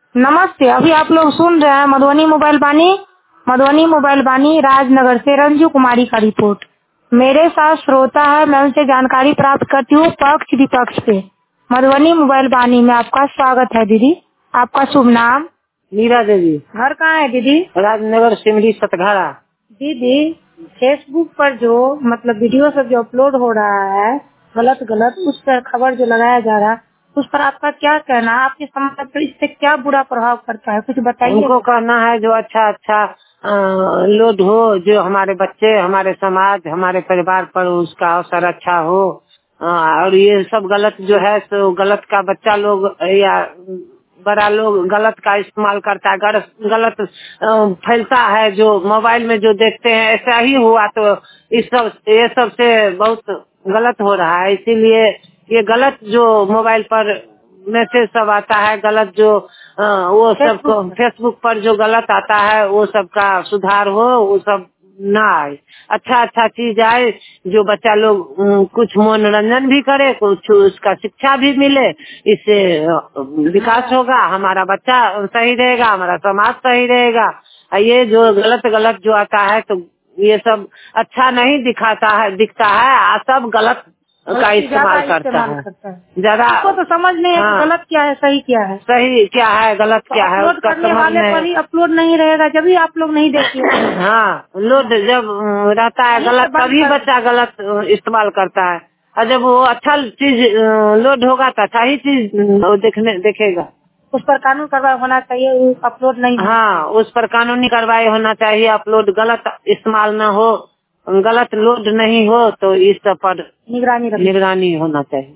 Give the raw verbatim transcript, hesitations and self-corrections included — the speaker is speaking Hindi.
नमस्ते। अभी आप लोग सुन रहे हैं मधुबनी मोबाइल बानी मधुबनी मोबाइल बानी राजनगर से रंजू कुमारी का रिपोर्ट। मेरे साथ श्रोता है, मैं उनसे जानकारी प्राप्त करती हूँ पक्ष विपक्ष पे। मधुबनी मोबाइल बानी में आपका स्वागत है दीदी। आपका शुभ नाम? मीरा देवी। घर कहाँ है दीदी? राजनगर सिमरी सतघारा। दीदी, फेसबुक पर जो मतलब वीडियो सब जो अपलोड हो रहा है गलत गलत, उस पर खबर जो लगाया जा रहा है, उस पर आपका क्या कहना है? आपके समाज पर इससे क्या बुरा प्रभाव पड़ता है, कुछ बताइए। उनको कहना है जो अच्छा अच्छा अ, लोड हो, जो हमारे बच्चे, हमारे समाज, हमारे परिवार पर उसका असर अच्छा हो। अ, और ये सब गलत जो है तो गलत का बच्चा लोग या बड़ा लोग गलत का इस्तेमाल करता है, गलत गलत अ, फैलता है। जो मोबाइल में जो देखते हैं ऐसा ही हुआ तो इस सब ये सब से बहुत गलत हो रहा है। इसीलिए ये गलत जो मोबाइल पर मैसेज सब आता है, गलत जो अ, वो सब को फेसबुक पर जो गलत आता है वो सब का सुधार हो, वो सब ना आए। अच्छा अच्छा चीज आए जो बच्चा लोग अम, कुछ मनोरंजन भी करे, कुछ उसका शिक्षा भी मिले। इससे अ, विकास होगा, हमारा बच्चा सही रहेगा, हमारा समाज सही रहेगा। और ये जो गलत गलत जो आता है तो ये सब अच्छा नहीं दिखाता है, दिखता है, आ सब गलत का इस्तेमाल करता है ज्यादा। आपको तो समझ नहीं है हाँ, कि गलत क्या है सही क्या है। सही क्या है गलत तो क्या है अपलोड उसका करने समझ वाले पर ही अपलोड नहीं रहेगा जब भी आप लोग नहीं देखिए। हाँ, लोड जब अ, रहता है गलत तभी बच्चा गलत अ, इस्तेमाल करता है। और जब वो अच्छा चीज अ, लोड होगा तो अच्छा ही चीज अ, वो देखने देखेगा। उस पर कानून कार्रवाई होना चाहिए, अपलोड नहीं। हाँ, उस पर कानूनी कार्रवाई होना चाहिए। अपलोड गलत इस्तेमाल न हो, गलत लोड नहीं हो तो इस सब पर निगरानी निगरानी होना चाहिए।